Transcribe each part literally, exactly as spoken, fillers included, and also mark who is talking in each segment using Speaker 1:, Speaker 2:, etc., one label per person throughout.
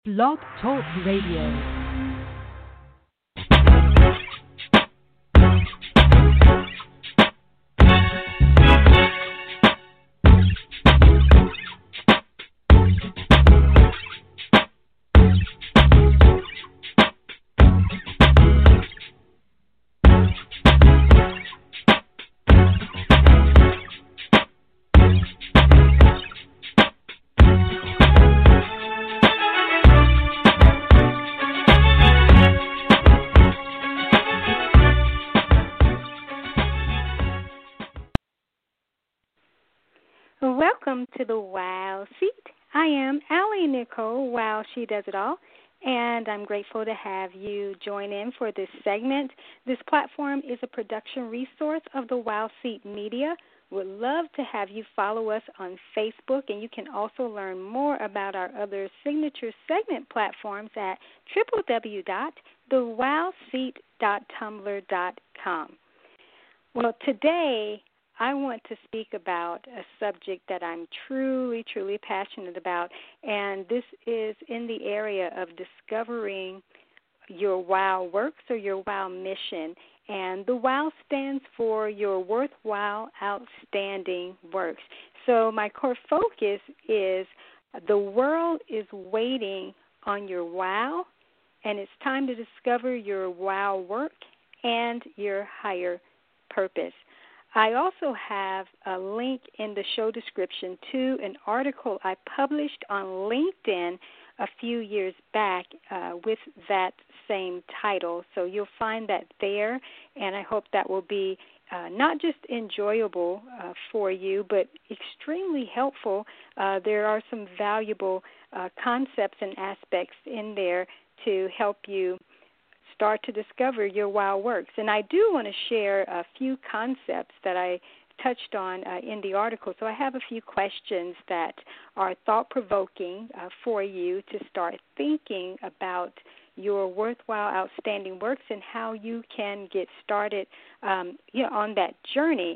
Speaker 1: Blog Talk Radio.
Speaker 2: Welcome to the Wow Seat. I am Allie Nicole, Wow She Does It All, and I'm grateful to have you join in for this segment. This platform is a production resource of the Wow Seat Media. Would love to have you follow us on Facebook, and you can also learn more about our other signature segment platforms at w w w dot the wow seat dot tumblr dot com. Well, today I want to speak about a subject that I'm truly, truly passionate about, and this is in the area of discovering your wow works or your wow mission. And the wow stands for your worthwhile, outstanding works. So my core focus is the world is waiting on your wow, and it's time to discover your wow work and your higher purpose. I also have a link in the show description to an article I published on LinkedIn a few years back uh, with that same title. So you'll find that there, and I hope that will be uh, not just enjoyable uh, for you, but extremely helpful. Uh, there are some valuable uh, concepts and aspects in there to help you start to discover your wow works. And I do want to share a few concepts that I touched on uh, in the article. So I have a few questions that are thought-provoking uh, for you to start thinking about your worthwhile, outstanding works and how you can get started um, you know, on that journey.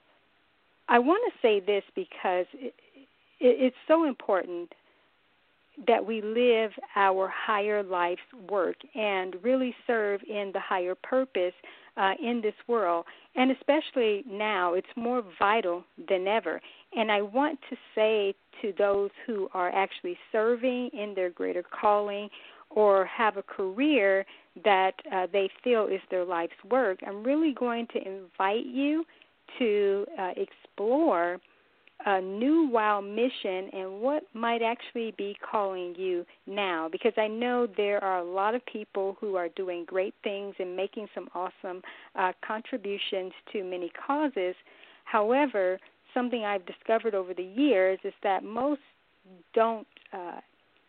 Speaker 2: I want to say this because it, it, it's so important that we live our higher life's work and really serve in the higher purpose uh, in this world. And especially now, it's more vital than ever. And I want to say to those who are actually serving in their greater calling or have a career that uh, they feel is their life's work, I'm really going to invite you to uh, explore a new wow mission and what might actually be calling you now, because I know there are a lot of people who are doing great things and making some awesome uh, contributions to many causes. However, something I've discovered over the years is that most don't uh,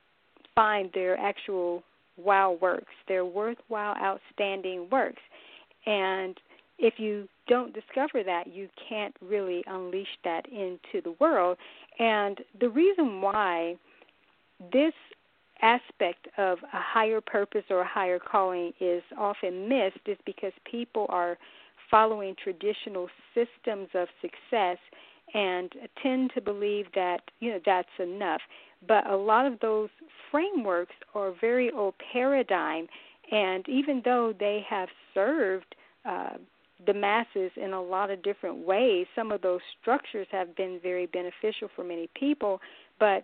Speaker 2: find their actual wow works, their worthwhile, outstanding works. And if you don't discover that, you can't really unleash that into the world. And the reason why this aspect of a higher purpose or a higher calling is often missed is because people are following traditional systems of success and tend to believe that, you know, that's enough. But a lot of those frameworks are very old paradigm, and even though they have served uh, the masses in a lot of different ways, some of those structures have been very beneficial for many people. But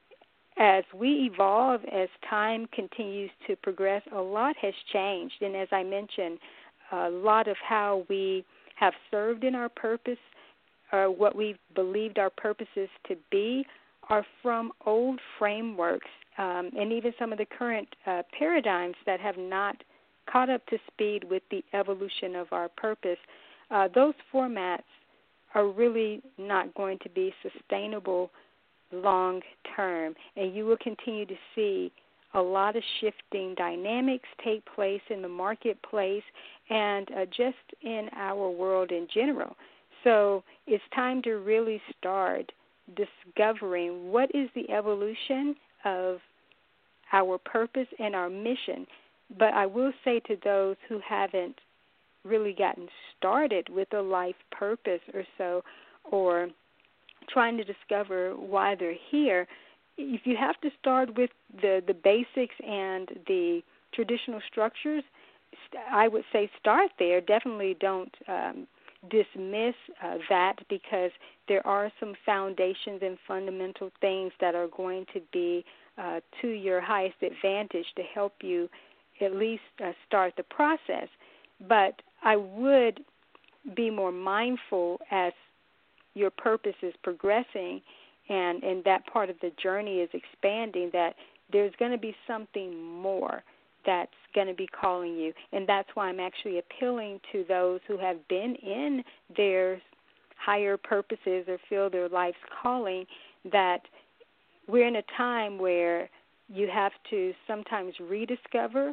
Speaker 2: as we evolve, as time continues to progress, a lot has changed. And as I mentioned, a lot of how we have served in our purpose, or what we've believed our purposes to be, are from old frameworks, um, and even some of the current uh, paradigms that have not caught up to speed with the evolution of our purpose. Uh, those formats are really not going to be sustainable long term, and you will continue to see a lot of shifting dynamics take place in the marketplace and uh, just in our world in general. So it's time to really start discovering what is the evolution of our purpose and our mission. But I will say to those who haven't really gotten started with a life purpose or so, or trying to discover why they're here, if you have to start with the, the basics and the traditional structures, I would say start there. Definitely don't um, dismiss uh, that, because there are some foundations and fundamental things that are going to be uh, to your highest advantage to help you at least uh, start the process. But I would be more mindful as your purpose is progressing and, and that part of the journey is expanding, that there's going to be something more that's going to be calling you. And that's why I'm actually appealing to those who have been in their higher purposes or feel their life's calling, that we're in a time where you have to sometimes rediscover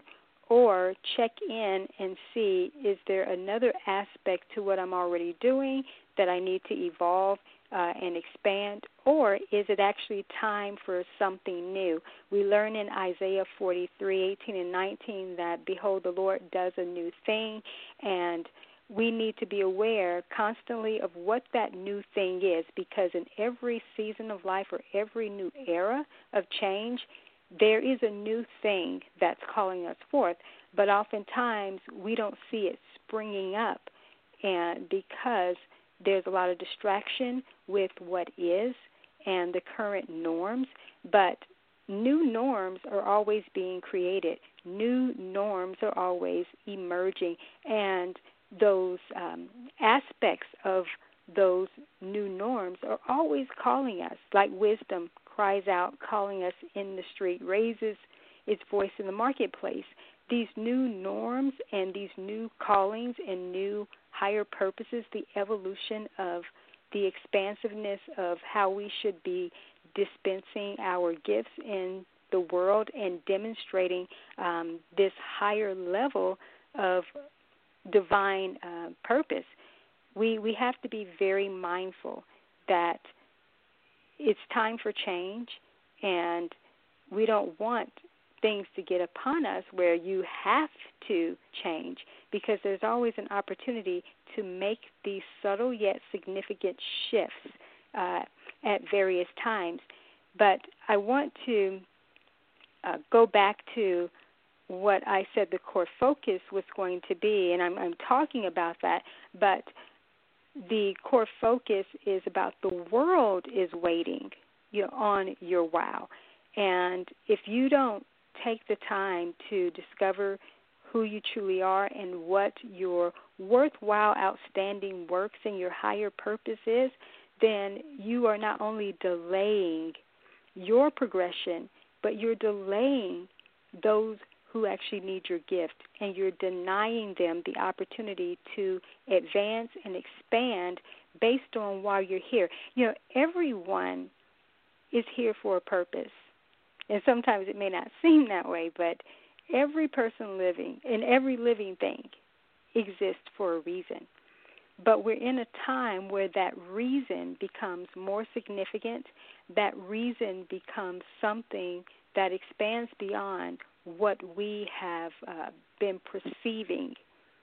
Speaker 2: or check in and see, is there another aspect to what I'm already doing that I need to evolve uh, and expand, or is it actually time for something new? We learn in Isaiah forty-three, eighteen and nineteen that, behold, the Lord does a new thing, and we need to be aware constantly of what that new thing is, because in every season of life or every new era of change, there is a new thing that's calling us forth, but oftentimes we don't see it springing up, and because there's a lot of distraction with what is and the current norms, but new norms are always being created. New norms are always emerging, and those um, aspects of those new norms are always calling us, like wisdom cries out, calling us in the street, raises its voice in the marketplace. These new norms and these new callings and new higher purposes, the evolution of the expansiveness of how we should be dispensing our gifts in the world and demonstrating um, this higher level of divine uh, purpose. We we have to be very mindful that it's time for change, and we don't want things to get upon us where you have to change, because there's always an opportunity to make these subtle yet significant shifts uh, at various times. But I want to uh, go back to what I said the core focus was going to be, and I'm, I'm talking about that, but the core focus is about the world is waiting, you know, on your wow. And if you don't take the time to discover who you truly are and what your worthwhile, outstanding works and your higher purpose is, then you are not only delaying your progression, but you're delaying those who actually need your gift, and you're denying them the opportunity to advance and expand based on why you're here. You know, everyone is here for a purpose, and sometimes it may not seem that way, but every person living and every living thing exists for a reason. But we're in a time where that reason becomes more significant, that reason becomes something that expands beyond what we have uh, been perceiving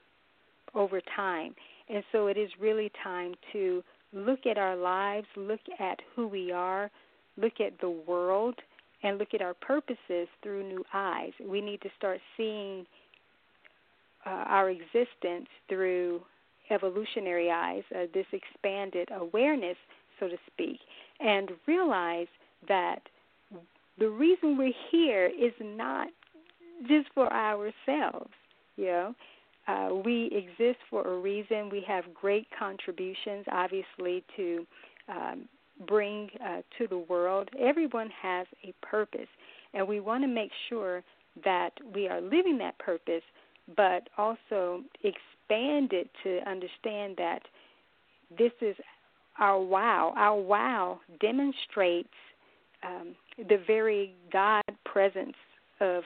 Speaker 2: over time. And so it is really time to look at our lives, look at who we are, look at the world, and look at our purposes through new eyes. We need to start seeing uh, our existence through evolutionary eyes, uh, this expanded awareness, so to speak, and realize that the reason we're here is not just for ourselves, you know. Uh, we exist for a reason. We have great contributions, obviously, to um, bring uh, to the world. Everyone has a purpose, and we want to make sure that we are living that purpose, but also expand it to understand that this is our wow. Our wow demonstrates um, the very God presence of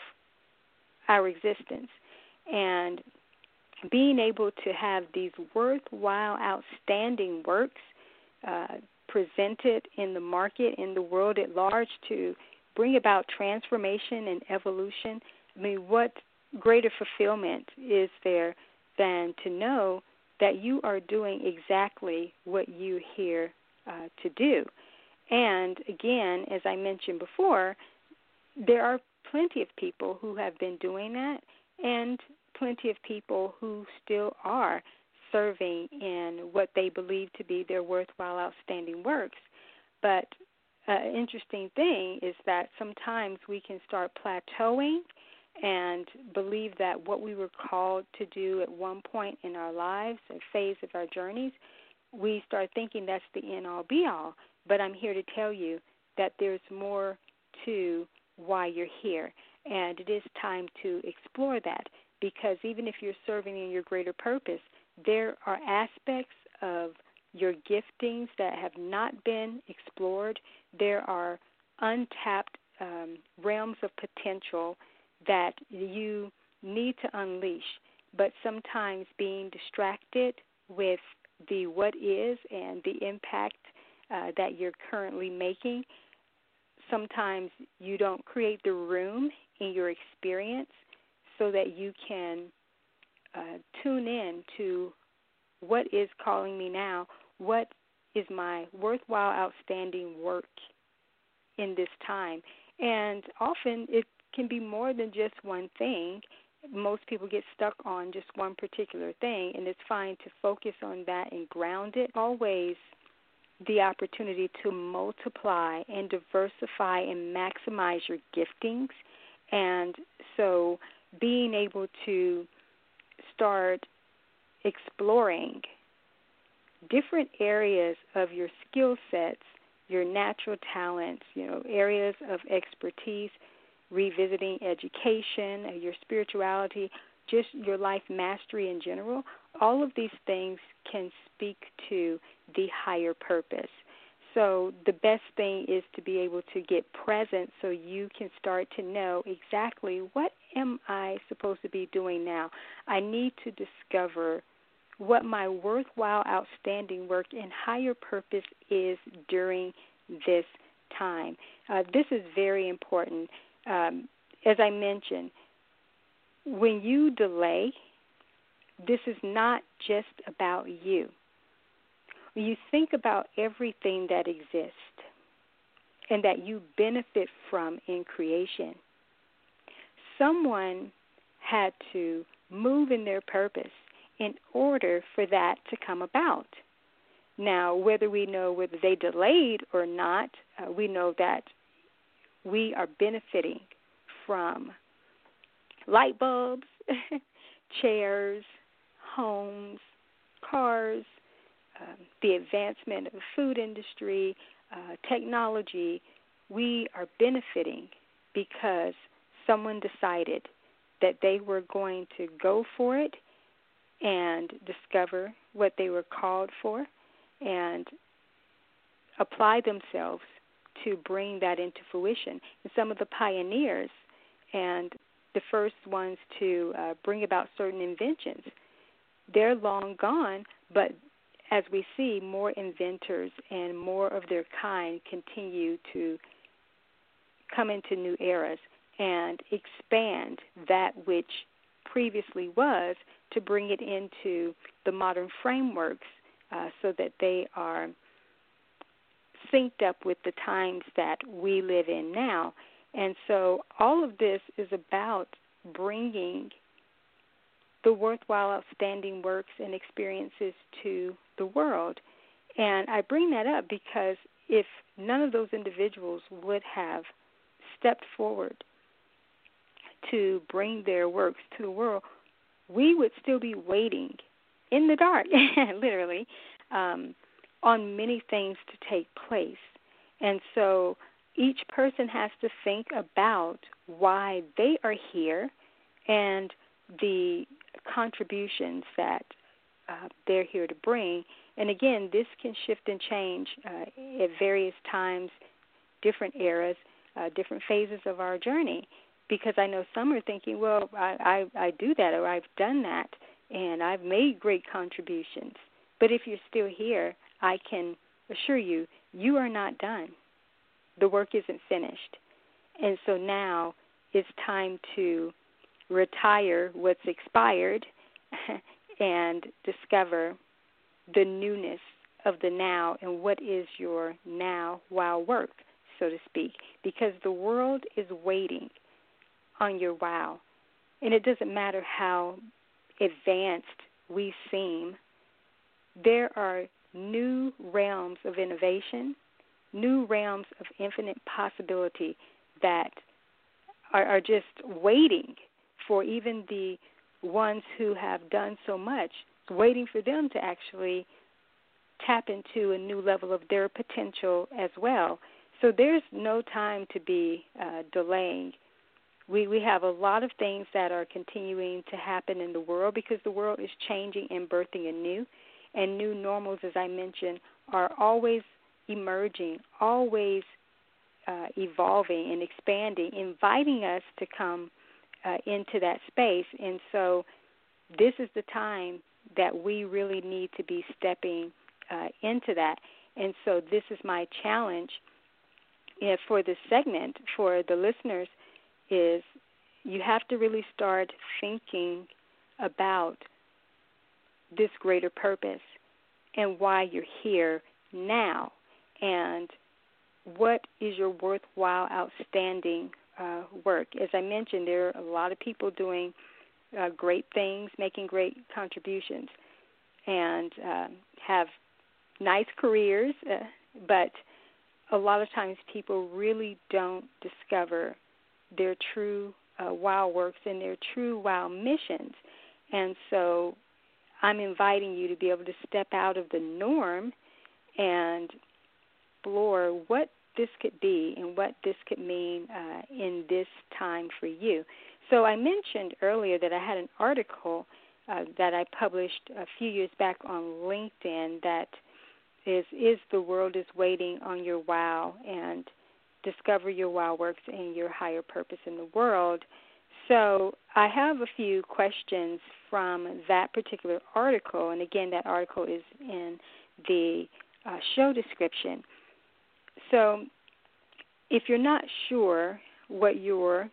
Speaker 2: our existence, and being able to have these worthwhile, outstanding works uh, presented in the market, in the world at large, to bring about transformation and evolution. I mean, what greater fulfillment is there than to know that you are doing exactly what you're here uh, to do? And again, as I mentioned before, there are plenty of people who have been doing that and plenty of people who still are serving in what they believe to be their worthwhile, outstanding works. But an uh, interesting thing is that sometimes we can start plateauing and believe that what we were called to do at one point in our lives, a phase of our journeys, we start thinking that's the end-all, be-all. But I'm here to tell you that there's more to why you're here, and it is time to explore that, because even if you're serving in your greater purpose, there are aspects of your giftings that have not been explored. There are untapped um, realms of potential that you need to unleash, but sometimes being distracted with the what is and the impact uh, that you're currently making, sometimes you don't create the room in your experience so that you can uh, tune in to what is calling me now, what is my worthwhile, outstanding work in this time. And often it can be more than just one thing. Most people get stuck on just one particular thing, and it's fine to focus on that and ground it. Always the opportunity to multiply and diversify and maximize your giftings. And so being able to start exploring different areas of your skill sets, your natural talents, you know, areas of expertise, revisiting education, your spirituality, just your life mastery in general, all of these things can speak to the higher purpose. So the best thing is to be able to get present so you can start to know exactly what am I supposed to be doing now. I need to discover what my worthwhile, outstanding work and higher purpose is during this time. Uh, this is very important. Um, as I mentioned, when you delay, this is not just about you. When you think about everything that exists and that you benefit from in creation, someone had to move in their purpose in order for that to come about. Now, whether we know whether they delayed or not, uh, we know that we are benefiting from light bulbs, chairs, homes, cars, um, the advancement of the food industry, uh, technology. We are benefiting because someone decided that they were going to go for it and discover what they were called for and apply themselves to bring that into fruition. And some of the pioneers and the first ones to uh, bring about certain inventions, they're long gone, but as we see, more inventors and more of their kind continue to come into new eras and expand that which previously was to bring it into the modern frameworks uh, so that they are synced up with the times that we live in now. And so all of this is about bringing the worthwhile, outstanding works and experiences to the world. And I bring that up because if none of those individuals would have stepped forward to bring their works to the world, we would still be waiting in the dark, literally, um, on many things to take place. And so each person has to think about why they are here and the contributions that uh, they're here to bring. And again, this can shift and change uh, at various times, different eras, uh, different phases of our journey. Because I know some are thinking, well, I, I, I do that or I've done that and I've made great contributions. But if you're still here, I can assure you, you are not done. The work isn't finished. And so now it's time to retire what's expired and discover the newness of the now and what is your now wow work, so to speak, because the world is waiting on your wow. And it doesn't matter how advanced we seem, there are new realms of innovation, new realms of infinite possibility that are, are just waiting for even the ones who have done so much, waiting for them to actually tap into a new level of their potential as well. So there's no time to be uh, delaying. We we have a lot of things that are continuing to happen in the world because the world is changing and birthing anew, and new normals, as I mentioned, are always emerging, always uh, evolving and expanding, inviting us to come uh, into that space. And so this is the time that we really need to be stepping uh, into that. And so this is my challenge uh, for this segment for the listeners is you have to really start thinking about this greater purpose and why you're here now and what is your worthwhile, outstanding uh, work. As I mentioned, there are a lot of people doing uh, great things, making great contributions, and uh, have nice careers, uh, but a lot of times people really don't discover their true uh, wow works and their true wow missions. And so I'm inviting you to be able to step out of the norm and explore what this could be and what this could mean uh, in this time for you. So I mentioned earlier that I had an article uh, that I published a few years back on LinkedIn that is, is the world is waiting on your wow, and discover your wow works and your higher purpose in the world. So I have a few questions from that particular article, and again, that article is in the uh, show description. So if you're not sure what your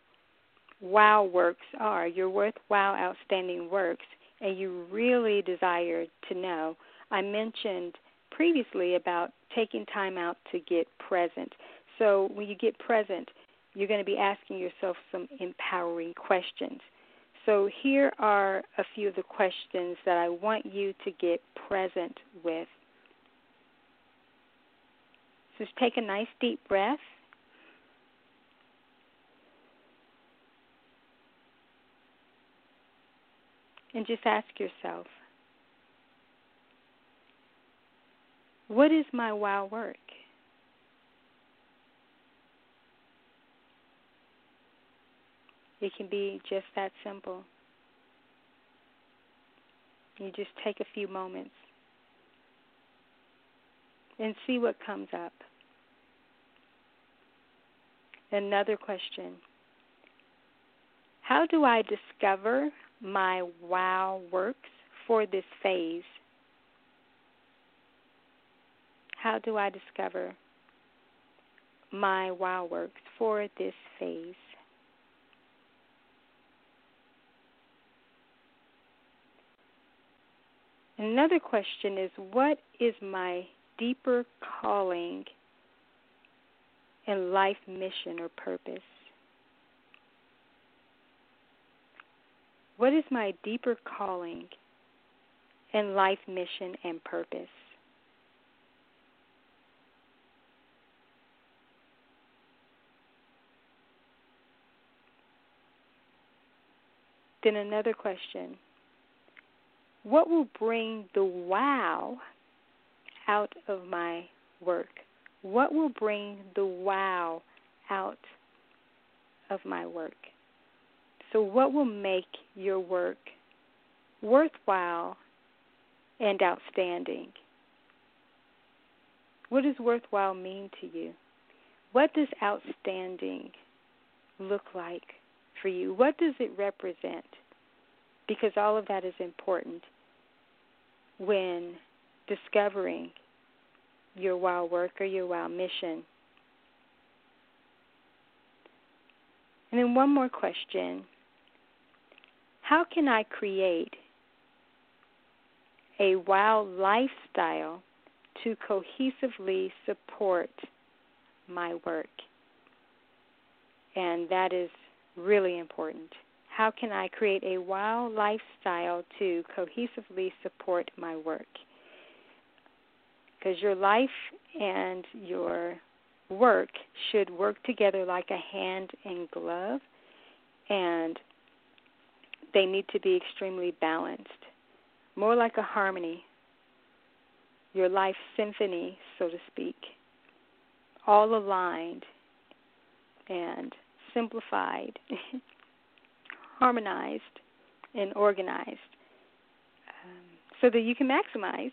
Speaker 2: wow works are, your worthwhile, outstanding works, and you really desire to know, I mentioned previously about taking time out to get present. So when you get present, you're going to be asking yourself some empowering questions. So here are a few of the questions that I want you to get present with. So just take a nice deep breath. And just ask yourself, what is my wow work? It can be just that simple. You just take a few moments and see what comes up. Another question. How do I discover my wow works for this phase? How do I discover my wow works for this phase? Another question is, what is my deeper calling and life mission or purpose? What is my deeper calling and life mission and purpose? Then another question. What will bring the wow out of my work? What will bring the wow out of my work? So what will make your work worthwhile and outstanding? What does worthwhile mean to you? What does outstanding look like for you? What does it represent? Because all of that is important when discovering your wow work or your wow mission. And then one more question. How can I create a wow lifestyle to cohesively support my work. And that is really important. How can I create a WOW lifestyle to cohesively support my work? Because your life and your work should work together like a hand and glove, and they need to be extremely balanced, more like a harmony, your life symphony, so to speak, all aligned and simplified, harmonized, and organized, um, so that you can maximize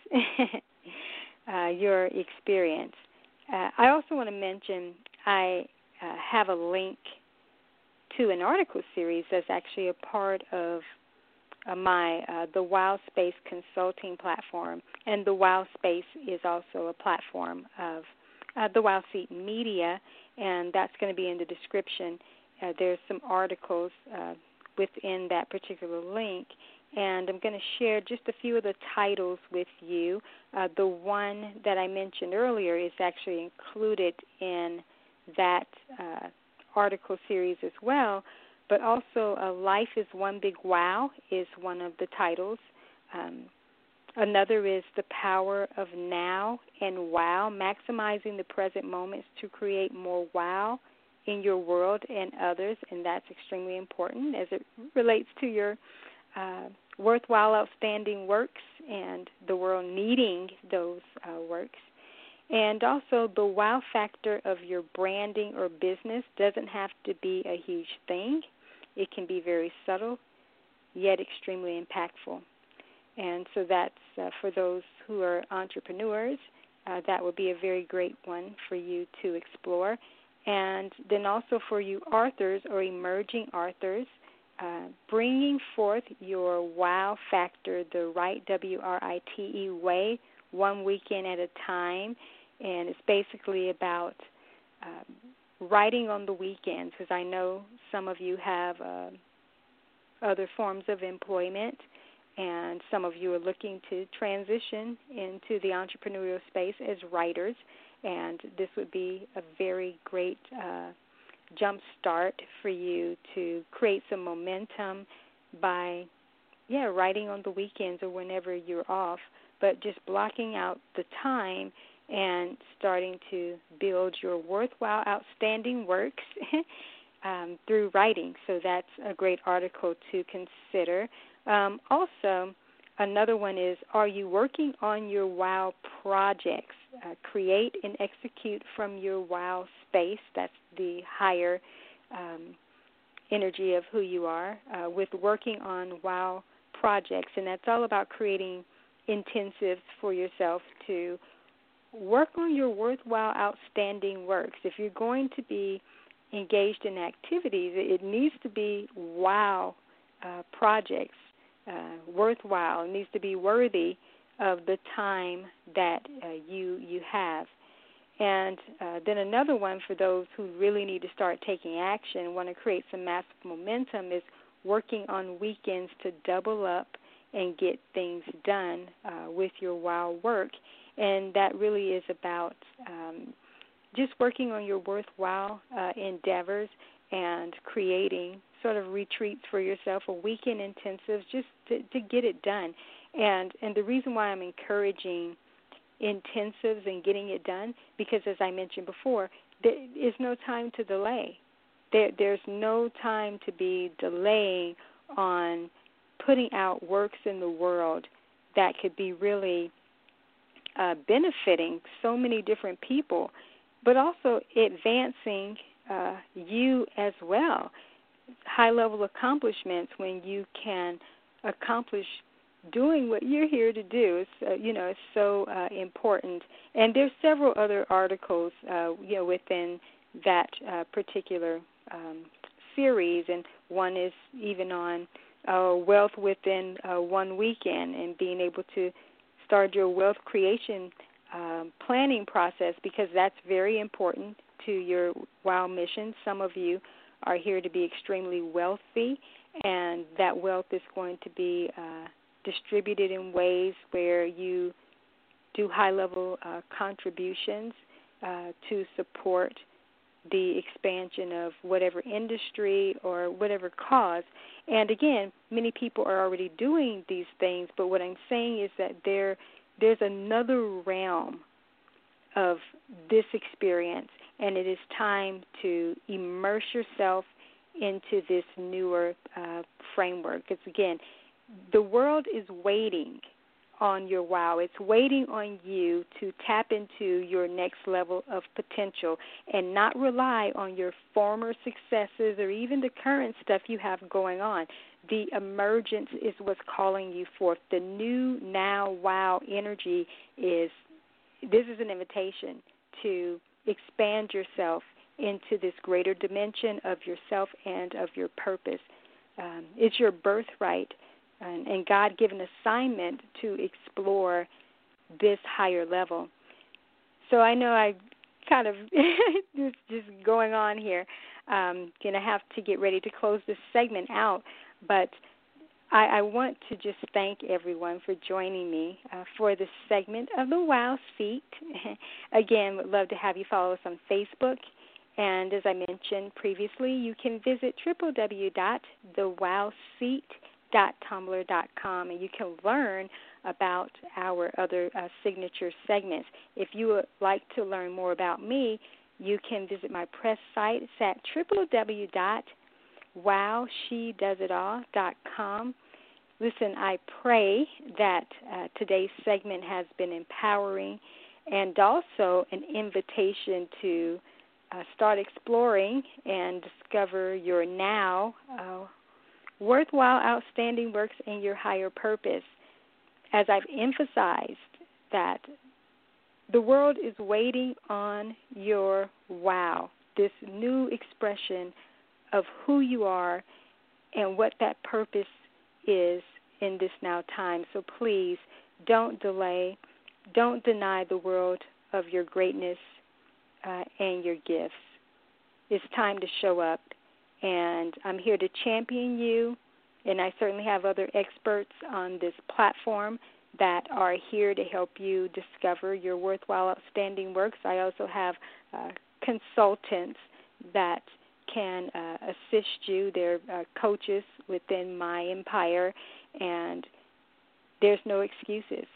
Speaker 2: uh, your experience. Uh, I also want to mention I uh, have a link to an article series that's actually a part of uh, my uh, the WOW Space consulting platform, and the WOW Space is also a platform of uh, the WOW Seat Media, and that's going to be in the description. Uh, there's some articles uh, within that particular link, and I'm going to share just a few of the titles with you. Uh, the one that I mentioned earlier is actually included in that uh, article series as well, but also uh, Life is One Big Wow is one of the titles. Um, another is The Power of Now and Wow, Maximizing the Present Moments to Create More Wow in Your World and Others, and that's extremely important as it relates to your uh, worthwhile, outstanding works and the world needing those uh, works. And also, the wow factor of your branding or business doesn't have to be a huge thing. It can be very subtle, yet extremely impactful. And so that's uh, for those who are entrepreneurs, uh, that would be a very great one for you to explore. And then also for you authors or emerging authors, uh, bringing forth your wow factor the right, W R I T E, way, one weekend at a time. And it's basically about um, writing on the weekends, because I know some of you have uh, other forms of employment, and some of you are looking to transition into the entrepreneurial space as writers, and this would be a very great uh, jump start for you to create some momentum by, yeah, writing on the weekends or whenever you're off, but just blocking out the time and starting to build your worthwhile, outstanding works um, through writing. So that's a great article to consider. Um, also, another one is, are you working on your WOW projects? Uh, create and execute from your WOW space. That's the higher um, energy of who you are, uh, with working on WOW projects. And that's all about creating intensives for yourself to work on your worthwhile, outstanding works. If you're going to be engaged in activities, it needs to be wow uh, projects, uh, worthwhile. It needs to be worthy of the time that uh, you you have. And uh, then another one for those who really need to start taking action, want to create some massive momentum, is working on weekends to double up and get things done uh, with your WOW work. And that really is about um, just working on your worthwhile uh, endeavors and creating sort of retreats for yourself or weekend intensives just to, to get it done. And and the reason why I'm encouraging intensives and getting it done, because as I mentioned before, there is no time to delay. There, there's no time to be delaying on putting out works in the world that could be really Uh, benefiting so many different people, but also advancing uh, you as well. High-level accomplishments when you can accomplish doing what you're here to do. It's, uh, you know, it's so uh, important. And there's several other articles, uh, you know, within that uh, particular um, series, and one is even on uh, wealth within uh, one weekend and being able to start your wealth creation um, planning process, because that's very important to your WOW mission. Some of you are here to be extremely wealthy, and that wealth is going to be uh, distributed in ways where you do high-level uh, contributions uh, to support the expansion of whatever industry or whatever cause. And again, many people are already doing these things, but what I'm saying is that there there's another realm of this experience, and it is time to immerse yourself into this newer uh, framework. Because again, the world is waiting on your wow. It's waiting on you to tap into your next level of potential and not rely on your former successes or even the current stuff you have going on. The emergence is what's calling you forth. The new now wow energy is, this is an invitation to expand yourself into this greater dimension of yourself and of your purpose. Um, it's your birthright and, and God-given assignment to explore this higher level. So I know I kind of just, just going on here. Um, going to have to get ready to close this segment out, but I, I want to just thank everyone for joining me uh, for this segment of the Wow Seat. Again, would love to have you follow us on Facebook. And as I mentioned previously, you can visit w w w dot the wow seat dot tumblr dot com, and you can learn about our other uh, signature segments. If you would like to learn more about me, you can visit my press site. It's at w w w dot wow she does it all dot com. Listen, I pray that uh, today's segment has been empowering and also an invitation to uh, start exploring and discover your now uh, worthwhile, outstanding works in your higher purpose. As I've emphasized that the world is waiting on your wow, this new expression of who you are and what that purpose is in this now time. So please don't delay, don't deny the world of your greatness uh, and your gifts. It's time to show up, and I'm here to champion you, and I certainly have other experts on this platform that are here to help you discover your worthwhile, outstanding works. I also have uh, consultants that can uh, assist you. They're uh, coaches within my empire, and there's no excuses.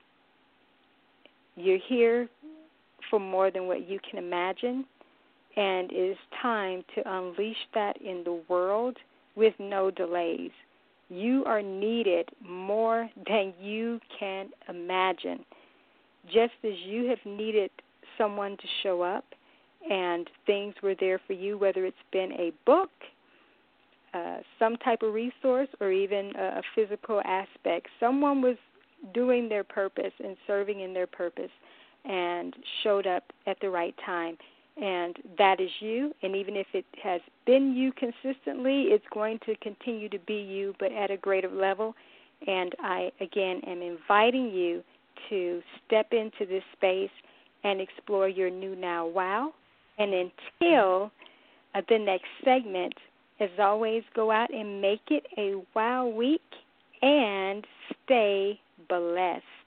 Speaker 2: You're here for more than what you can imagine, and it is time to unleash that in the world with no delays. You are needed more than you can imagine. Just as you have needed someone to show up and things were there for you, whether it's been a book, uh, some type of resource, or even a, a physical aspect. Someone was doing their purpose and serving in their purpose and showed up at the right time. And that is you, and even if it has been you consistently, it's going to continue to be you, but at a greater level. And I, again, am inviting you to step into this space and explore your new now wow. And until uh, the next segment, as always, go out and make it a wow week and stay blessed.